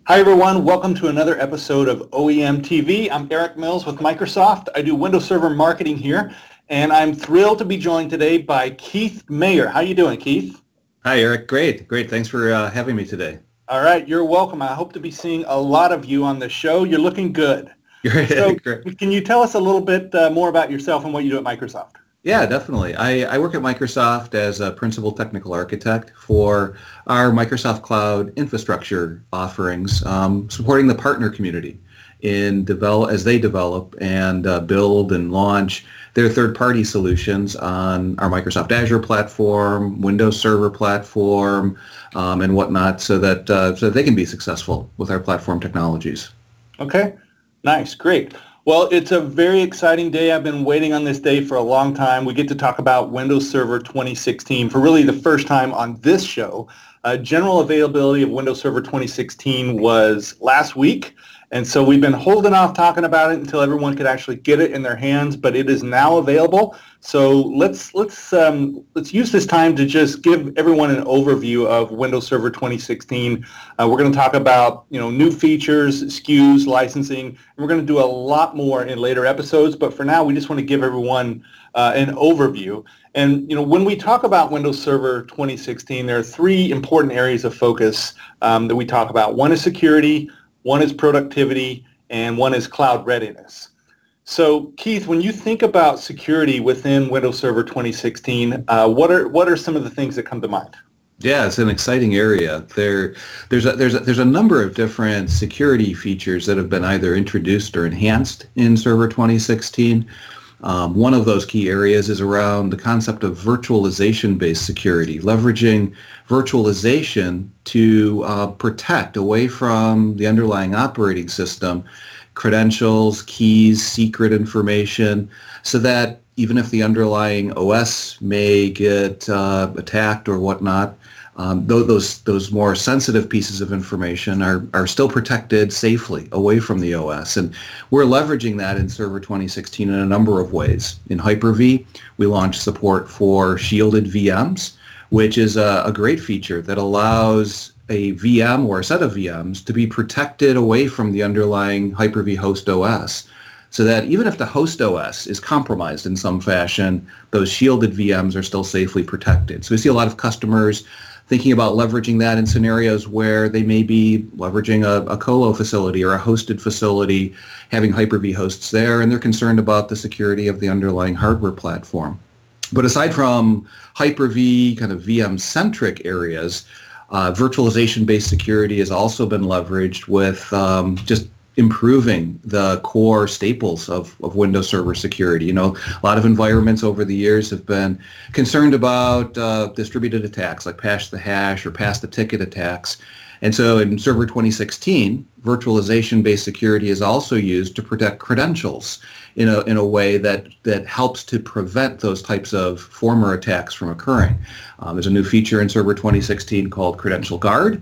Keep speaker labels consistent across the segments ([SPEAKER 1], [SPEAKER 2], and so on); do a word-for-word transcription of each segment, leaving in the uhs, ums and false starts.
[SPEAKER 1] Hi everyone, welcome to another episode of O E M T V. I'm Eric Mills with Microsoft. I do Windows Server marketing here, and I'm thrilled to be joined today by Keith Mayer. How you doing, Keith?
[SPEAKER 2] Hi, Eric. Great. Great. Thanks for uh, having me today.
[SPEAKER 1] All right, you're welcome. I hope to be seeing a lot of you on the show. You're looking good. So
[SPEAKER 2] Great.
[SPEAKER 1] can you tell us a little bit uh, more about yourself and what you do at Microsoft?
[SPEAKER 2] Yeah, definitely. I, I work at Microsoft as a principal technical architect for our Microsoft Cloud infrastructure offerings, um, supporting the partner community in develop as they develop and uh, build and launch their third-party solutions on our Microsoft Azure platform, Windows Server platform, um, and whatnot, so that uh, so that they can be successful with our platform technologies.
[SPEAKER 1] Okay, nice, great. Well, it's a very exciting day. I've been waiting on this day for a long time. We get to talk about Windows Server twenty sixteen for really the first time on this show. Uh, general availability of Windows Server twenty sixteen was last week, and so we've been holding off talking about it until everyone could actually get it in their hands, but it is now available. So let's let's um, let's use this time to just give everyone an overview of Windows Server twenty sixteen. Uh, we're going to talk about you know new features, S K Us, licensing, and we're going to do a lot more in later episodes. But for now, we just want to give everyone uh, an overview. And you know when we talk about Windows Server twenty sixteen, there are three important areas of focus um, that we talk about. One is security, one is productivity, and one is cloud readiness. So, Keith, when you think about security within Windows Server twenty sixteen, uh, what are what are some of the things that come to mind?
[SPEAKER 2] Yeah, it's an exciting area. There, there's a, there's a, there's a number of different security features that have been either introduced or enhanced in Server twenty sixteen. Um, one of those key areas is around the concept of virtualization-based security, leveraging virtualization to uh, protect away from the underlying operating system credentials, keys, secret information, so that even if the underlying O S may get uh, attacked or whatnot, um, th- those those more sensitive pieces of information are, are still protected safely away from the O S. And we're leveraging that in Server twenty sixteen in a number of ways. In Hyper-V, we launched support for shielded V Ms, which is a, a great feature that allows a V M or a set of V Ms to be protected away from the underlying Hyper-V host O S, so that even if the host O S is compromised in some fashion, those shielded V Ms are still safely protected. So we see a lot of customers thinking about leveraging that in scenarios where they may be leveraging a, a colo facility or a hosted facility, having Hyper-V hosts there, and they're concerned about the security of the underlying hardware platform. But aside from Hyper-V kind of V M-centric areas, Uh, virtualization-based security has also been leveraged with um, just improving the core staples of, of Windows Server security. You know, a lot of environments over the years have been concerned about uh, distributed attacks like Pass the Hash or Pass the Ticket attacks. And so in Server twenty sixteen, virtualization-based security is also used to protect credentials in a in a way that, that helps to prevent those types of former attacks from occurring. Um, there's a new feature in Server twenty sixteen called Credential Guard,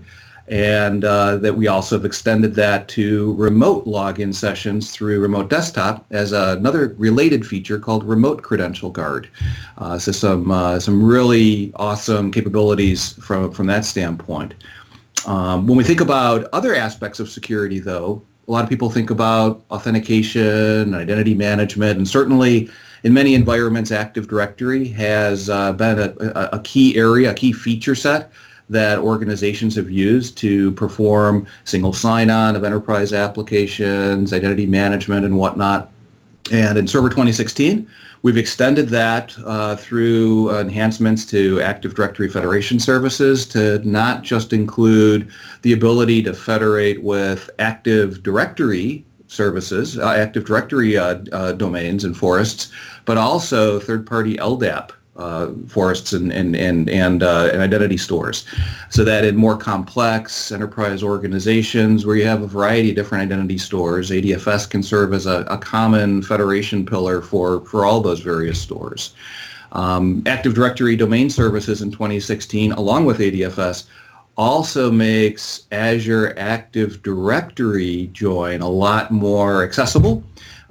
[SPEAKER 2] and uh, that we also have extended that to remote login sessions through Remote Desktop as another related feature called Remote Credential Guard. Uh, so some uh, some really awesome capabilities from from that standpoint. Um, when we think about other aspects of security, though, a lot of people think about authentication, identity management, and certainly in many environments, Active Directory has uh, been a, a key area, a key feature set that organizations have used to perform single sign-on of enterprise applications, identity management, and whatnot. And in Server twenty sixteen, we've extended that uh, through enhancements to Active Directory Federation services to not just include the ability to federate with Active Directory services, uh, Active Directory uh, uh, domains and forests, but also third-party L D A P uh, forests and and and and, uh, and identity stores, so that in more complex enterprise organizations where you have a variety of different identity stores, A D F S can serve as a, a common federation pillar for for all those various stores. Um, Active Directory domain services in twenty sixteen, along with A D F S, also makes Azure Active Directory join a lot more accessible.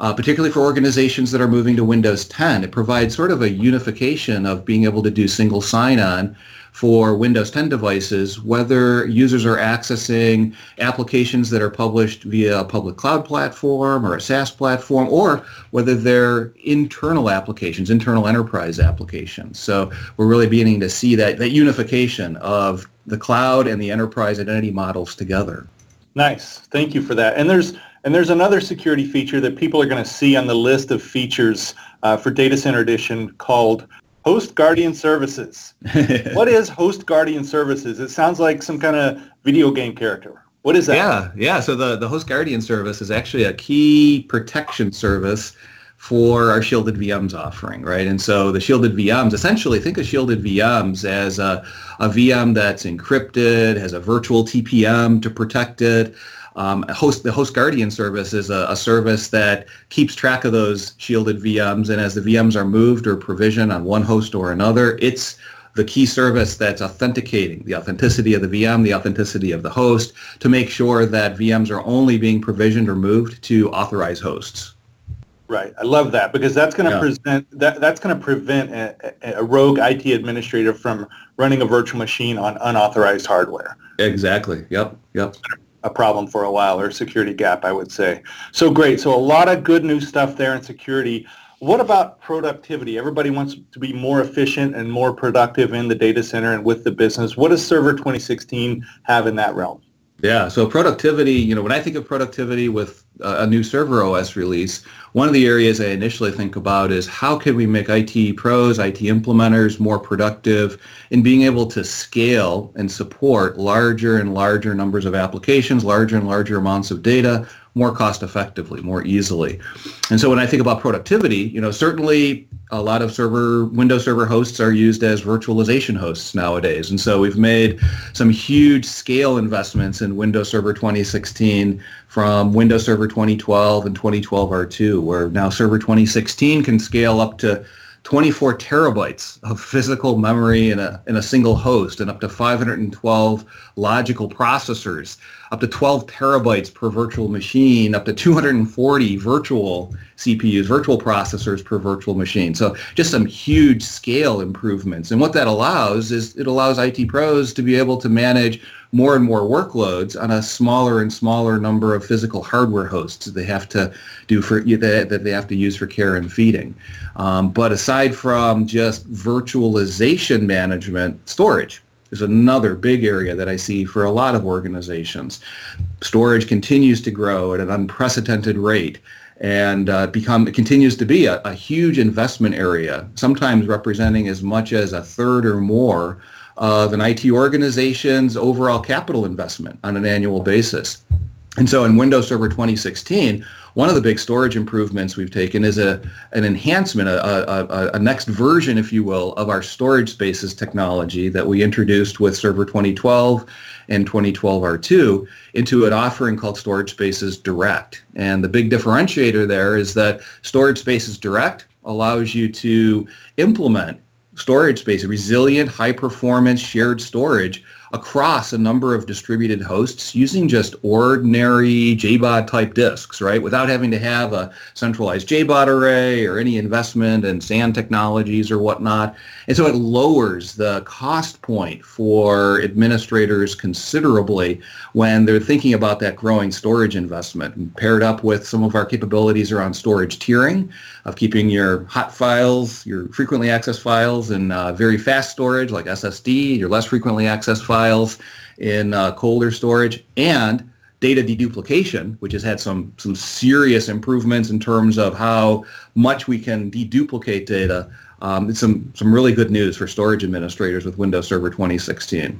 [SPEAKER 2] uh, particularly for organizations that are moving to Windows ten. It provides sort of a unification of being able to do single sign-on for Windows ten devices, whether users are accessing applications that are published via a public cloud platform or a SaaS platform, or whether they're internal applications, internal enterprise applications. So we're really beginning to see that, that unification of the cloud and the enterprise identity models together.
[SPEAKER 1] Nice. Thank you for that. And there's and there's another security feature that people are going to see on the list of features uh, for Data Center Edition called Host Guardian Services. What is Host Guardian Services? It sounds like some kind of video game character. What is that?
[SPEAKER 2] Yeah, yeah. So the, the Host Guardian service is actually a key protection service for our shielded V Ms offering, right? And so the shielded V Ms, essentially think of shielded V Ms as a, a V M that's encrypted, has a virtual T P M to protect it. Um, host, the Host Guardian service is a, a service that keeps track of those shielded V Ms, and as the V Ms are moved or provisioned on one host or another, it's the key service that's authenticating the authenticity of the V M, the authenticity of the host, to make sure that V Ms are only being provisioned or moved to authorized hosts.
[SPEAKER 1] Right. I love that, because that's going to
[SPEAKER 2] Yeah.
[SPEAKER 1] present that that's going to prevent a, a rogue I T administrator from running a virtual machine on unauthorized hardware.
[SPEAKER 2] Exactly. Yep. Yep.
[SPEAKER 1] A problem for a while, or a security gap, I would say. So great. So a lot of good new stuff there in security. What about productivity? Everybody wants to be more efficient and more productive in the data center and with the business. What does Server twenty sixteen have in that realm?
[SPEAKER 2] Yeah, so productivity, you know, when I think of productivity with a new Server O S release, one of the areas I initially think about is how can we make I T pros, I T implementers more productive in being able to scale and support larger and larger numbers of applications, larger and larger amounts of data, more cost effectively, more easily. And so when I think about productivity, you know, certainly a lot of server Windows Server hosts are used as virtualization hosts nowadays. And so we've made some huge scale investments in Windows Server twenty sixteen from Windows Server twenty twelve and twenty twelve R two, where now Server twenty sixteen can scale up to twenty-four terabytes of physical memory in a in a single host, and up to five hundred twelve logical processors, up to twelve terabytes per virtual machine, up to two hundred forty virtual C P Us, virtual processors per virtual machine. So just some huge scale improvements. And what that allows is it allows I T pros to be able to manage more and more workloads on a smaller and smaller number of physical hardware hosts that they have to do for that they have to use for care and feeding. Um, but aside from just virtualization management, storage is another big area that I see for a lot of organizations. Storage continues to grow at an unprecedented rate, and uh, become it continues to be a, a huge investment area, sometimes representing as much as a third or more of an I T organization's overall capital investment on an annual basis. And so in Windows Server twenty sixteen, one of the big storage improvements we've taken is a an enhancement, a, a, a next version, if you will, of our storage spaces technology that we introduced with Server twenty twelve and twenty twelve R two into an offering called Storage Spaces Direct. And the big differentiator there is that Storage Spaces Direct allows you to implement storage space, resilient, high-performance shared storage across a number of distributed hosts using just ordinary J BOD type disks, right? Without having to have a centralized J BOD array or any investment in S A N technologies or whatnot. And so it lowers the cost point for administrators considerably when they're thinking about that growing storage investment, and paired up with some of our capabilities around storage tiering, of keeping your hot files, your frequently accessed files in uh, very fast storage like S S D, your less frequently accessed files in uh, colder storage, and data deduplication, which has had some some serious improvements in terms of how much we can deduplicate data. Um, it's some, some really good news for storage administrators with Windows Server twenty sixteen.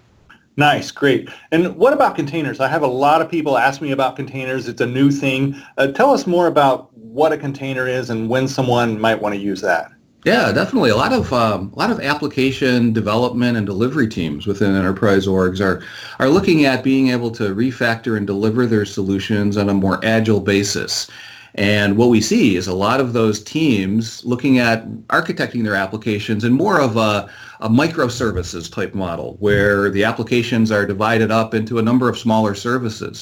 [SPEAKER 1] Nice, great. And what about containers? I have a lot of people ask me about containers. It's a new thing. Uh, tell us more about what a container is and when someone might want to use that.
[SPEAKER 2] Yeah, definitely. A lot of um, a lot of application development and delivery teams within enterprise orgs are are looking at being able to refactor and deliver their solutions on a more agile basis. And what we see is a lot of those teams looking at architecting their applications in more of a, a microservices type model, where the applications are divided up into a number of smaller services.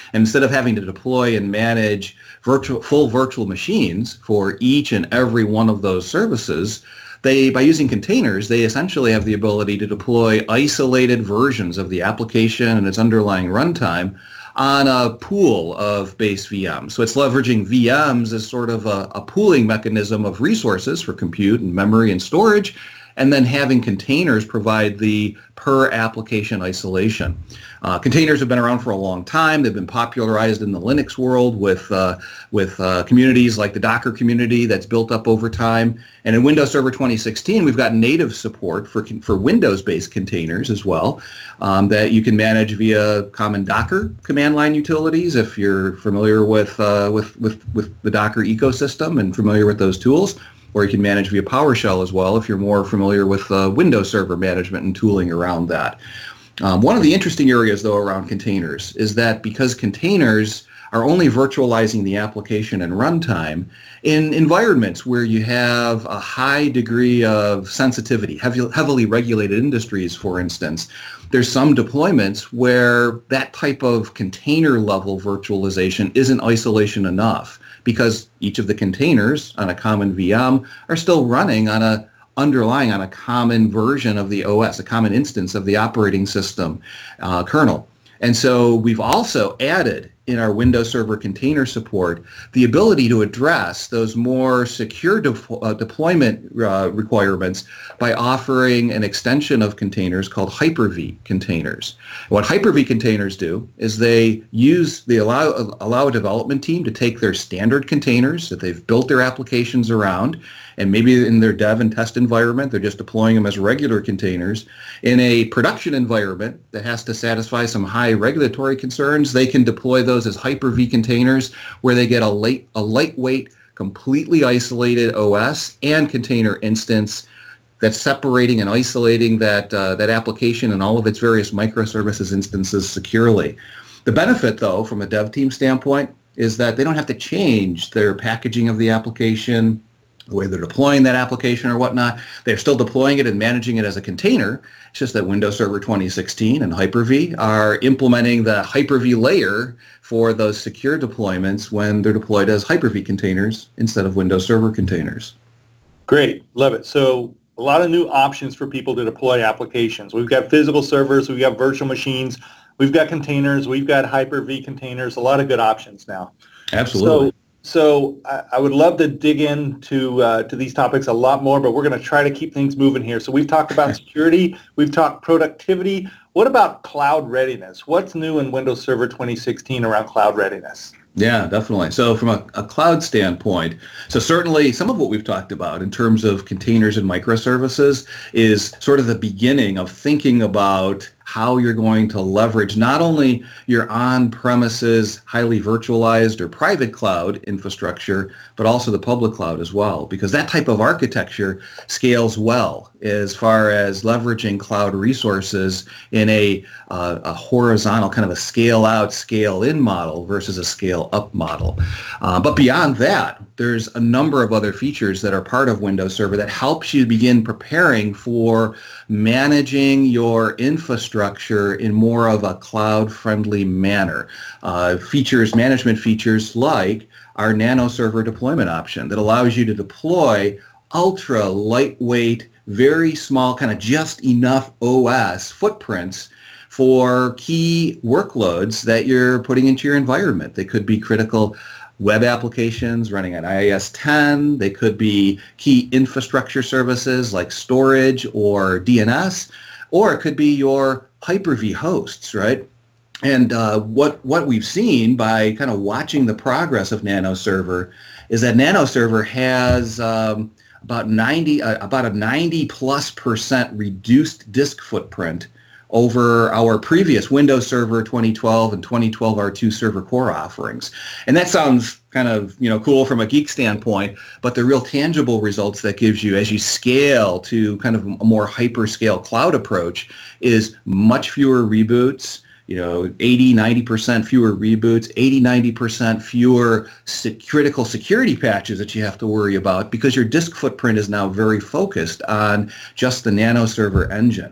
[SPEAKER 2] And instead of having to deploy and manage virtual, full virtual machines for each and every one of those services, they, by using containers, they essentially have the ability to deploy isolated versions of the application and its underlying runtime on a pool of base V Ms. So it's leveraging V Ms as sort of a, a pooling mechanism of resources for compute and memory and storage, and then having containers provide the per application isolation. Uh, containers have been around for a long time. They've been popularized in the Linux world with uh, with uh, communities like the Docker community that's built up over time. And in Windows Server twenty sixteen, we've got native support for for Windows-based containers as well um, that you can manage via common Docker command line utilities if you're familiar with uh, with with with the Docker ecosystem and familiar with those tools. Or you can manage via PowerShell as well if you're more familiar with uh, Windows Server management and tooling around that. Um, one of the interesting areas, though, around containers is that because containers are only virtualizing the application and runtime in environments where you have a high degree of sensitivity, heavy, heavily regulated industries, for instance, there's some deployments where that type of container-level virtualization isn't isolation enough, because each of the containers on a common V M are still running on a underlying on a common version of the O S, a common instance of the operating system uh, kernel. And so we've also added in our Windows Server container support the ability to address those more secure de- uh, deployment uh, requirements by offering an extension of containers called Hyper-V containers. What Hyper-V containers do is they use they allow allow a development team to take their standard containers that they've built their applications around, and maybe in their dev and test environment, they're just deploying them as regular containers. In a production environment that has to satisfy some high regulatory concerns, they can deploy those as Hyper-V containers where they get a, light, a lightweight, completely isolated O S and container instance that's separating and isolating that, uh, that application and all of its various microservices instances securely. The benefit, though, from a dev team standpoint, is that they don't have to change their packaging of the application, the way they're deploying that application or whatnot. They're still deploying it and managing it as a container. It's just that Windows Server twenty sixteen and Hyper-V are implementing the Hyper-V layer for those secure deployments when they're deployed as Hyper-V containers instead of Windows Server containers.
[SPEAKER 1] Great. Love it. So a lot of new options for people to deploy applications. We've got physical servers, we've got virtual machines, we've got containers, we've got Hyper-V containers, a lot of good options now.
[SPEAKER 2] Absolutely.
[SPEAKER 1] So, So I, I would love to dig into uh, to these topics a lot more, but we're going to try to keep things moving here. So we've talked about security, we've talked productivity. What about cloud readiness? What's new in Windows Server twenty sixteen around cloud readiness?
[SPEAKER 2] Yeah, definitely. So from a, a cloud standpoint, so certainly some of what we've talked about in terms of containers and microservices is sort of the beginning of thinking about how you're going to leverage not only your on-premises, highly virtualized or private cloud infrastructure, but also the public cloud as well, because that type of architecture scales well as far as leveraging cloud resources in a, uh, a horizontal kind of a scale-out, scale-in model versus a scale-up model. Uh, but beyond that, there's a number of other features that are part of Windows Server that helps you begin preparing for managing your infrastructure in more of a cloud-friendly manner. Uh, features, management features like our Nano Server deployment option that allows you to deploy ultra lightweight, very small, kind of just enough O S footprints for key workloads that you're putting into your environment. They could be critical web applications running on I I S ten. They could be key infrastructure services like storage or D N S, or it could be your Hyper-V hosts, right? And uh, what what we've seen by kind of watching the progress of Nano Server is that Nano Server has um, about ninety, uh, about a ninety plus percent reduced disk footprint over our previous Windows Server twenty twelve and twenty twelve R two Server Core offerings. And that sounds kind of, you know, cool from a geek standpoint, but the real tangible results that gives you as you scale to kind of a more hyperscale cloud approach is much fewer reboots, you know, eighty, ninety percent fewer reboots, eighty, ninety percent fewer sec- critical security patches that you have to worry about because your disk footprint is now very focused on just the Nano Server engine.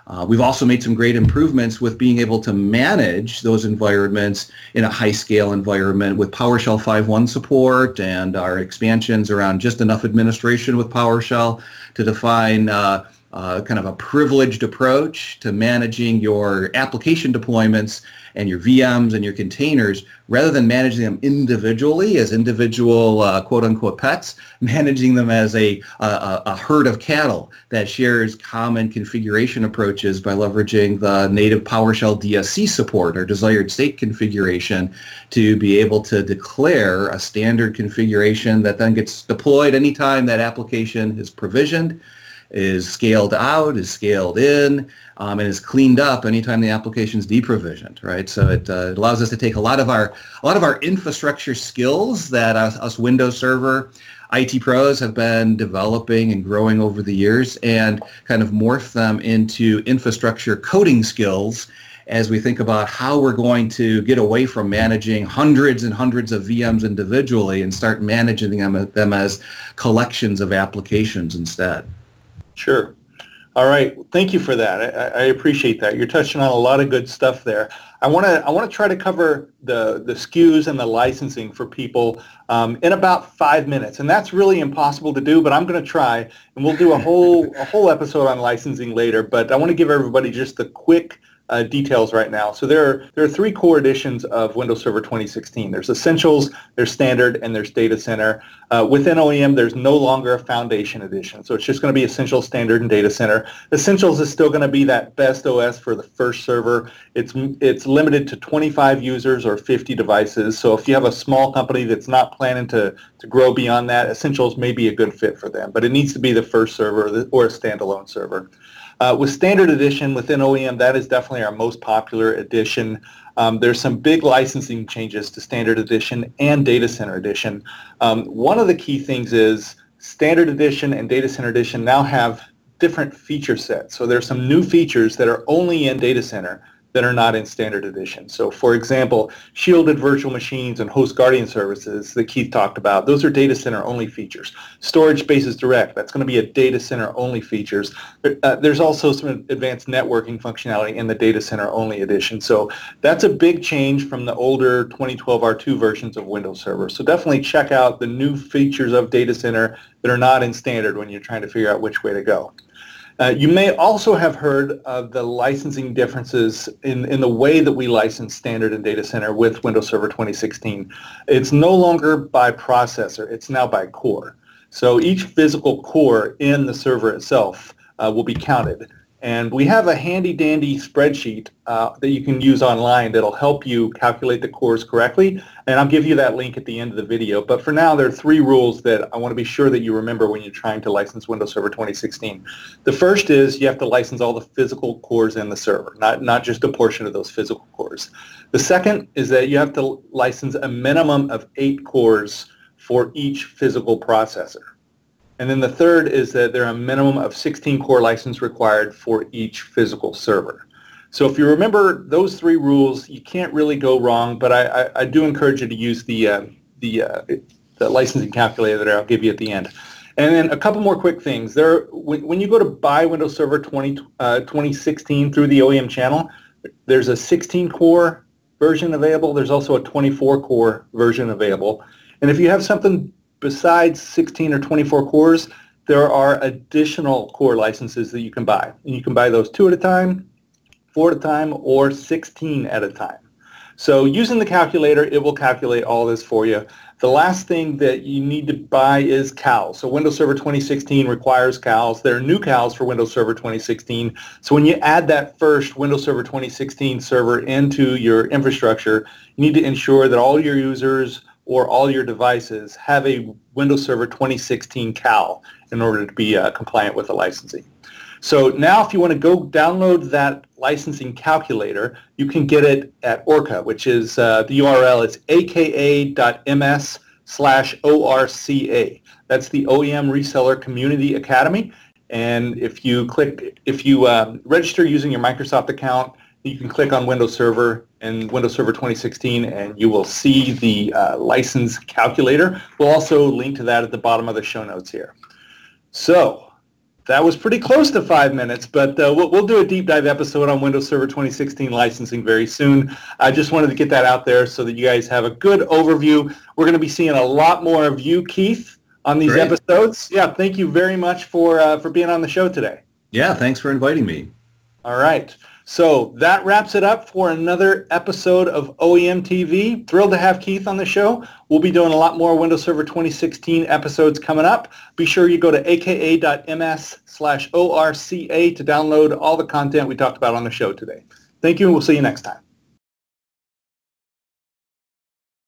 [SPEAKER 2] Uh, we've also made some great improvements with being able to manage those environments in a high-scale environment with PowerShell five point one support and our expansions around just enough administration with PowerShell to define uh, uh, kind of a privileged approach to managing your application deployments and your V Ms and your containers, rather than managing them individually as individual uh, quote-unquote pets, managing them as a, a, a herd of cattle that shares common configuration approaches by leveraging the native PowerShell D S C support or desired state configuration to be able to declare a standard configuration that then gets deployed anytime that application is provisioned, is scaled out, is scaled in, um, and is cleaned up anytime the application is deprovisioned, right? So it, uh, it allows us to take a lot of our a lot of our infrastructure skills that us, us Windows Server I T pros have been developing and growing over the years and kind of morph them into infrastructure coding skills as we think about how we're going to get away from managing hundreds and hundreds of V Ms individually and start managing them, them as collections of applications instead.
[SPEAKER 1] Sure. All right. Thank you for that. I, I appreciate that. You're touching on a lot of good stuff there. I want to I want to try to cover the, the S K Us and the licensing for people um, in about five minutes, and that's really impossible to do. But I'm going to try, and we'll do a whole a whole episode on licensing later. But I want to give everybody just the quick Uh, details right now. So there are there are three core editions of Windows Server twenty sixteen. There's Essentials, there's Standard, and there's Data Center. Uh, within O E M, there's no longer a Foundation edition. So it's just going to be Essentials, Standard, and Data Center. Essentials is still going to be that best O S for the first server. It's it's limited to twenty-five users or fifty devices. So if you have a small company that's not planning to, to grow beyond that, Essentials may be a good fit for them. But it needs to be the first server or a standalone server. Uh, with Standard Edition within O E M, that is definitely our most popular edition. Um, there's some big licensing changes to Standard Edition and Data Center Edition. Um, one of the key things is Standard Edition and Data Center Edition now have different feature sets. So there's some new features that are only in Data Center that are not in Standard Edition. So for example, shielded virtual machines and host guardian services that Keith talked about, those are data center only features. Storage spaces direct, that's going to be a data center only features. Uh, there's also some advanced networking functionality in the data center only edition. So that's a big change from the older twenty twelve R two versions of Windows Server. So definitely check out the new features of data center that are not in Standard when you're trying to figure out which way to go. Uh, you may also have heard of the licensing differences in, in the way that we license Standard and Data Center with Windows Server twenty sixteen. It's no longer by processor, it's now by core. So each physical core in the server itself uh, will be counted. And we have a handy-dandy spreadsheet uh, that you can use online that'll help you calculate the cores correctly. And I'll give you that link at the end of the video. But for now, there are three rules that I want to be sure that you remember when you're trying to license Windows Server twenty sixteen. The first is you have to license all the physical cores in the server, not, not just a portion of those physical cores. The second is that you have to license a minimum of eight cores for each physical processor. And then the third is that there are a minimum of sixteen core license required for each physical server. So if you remember those three rules, you can't really go wrong, but I, I, I do encourage you to use the, uh, the, uh, the licensing calculator that I'll give you at the end. And then a couple more quick things. There, when, when you go to buy Windows Server twenty, uh, twenty sixteen through the O E M channel, there's a sixteen core version available. There's also a twenty-four core version available. And if you have something besides sixteen or twenty-four cores, there are additional core licenses that you can buy. And you can buy those two at a time, four at a time, or sixteen at a time. So using the calculator, it will calculate all this for you. The last thing that you need to buy is C A Ls. So Windows Server twenty sixteen requires C A Ls. There are new C A Ls for Windows Server twenty sixteen. So when you add that first Windows Server twenty sixteen server into your infrastructure, you need to ensure that all your users or all your devices have a Windows Server twenty sixteen C A L in order to be uh, compliant with the licensing. So now if you want to go download that licensing calculator, you can get it at Orca, which is uh, the U R L is aka.ms slash ORCA. That's the O E M Reseller Community Academy. And if you click, if you um, register using your Microsoft account, you can click on Windows Server and Windows Server twenty sixteen, and you will see the uh, license calculator. We'll also link to that at the bottom of the show notes here. So That was pretty close to five minutes, but uh, we'll, we'll do a deep dive episode on Windows Server twenty sixteen licensing very soon. I just wanted to get that out there so that you guys have a good overview. We're going to be seeing a lot more of you, Keith, on these
[SPEAKER 2] Great.
[SPEAKER 1] episodes. Yeah, thank you very much for uh, for being on the show today.
[SPEAKER 2] Yeah, thanks for inviting me.
[SPEAKER 1] All right. So that wraps it up for another episode of O E M T V. Thrilled to have Keith on the show. We'll be doing a lot more Windows Server twenty sixteen episodes coming up. Be sure you go to aka.ms slash ORCA to download all the content we talked about on the show today. Thank you, and we'll see you next time.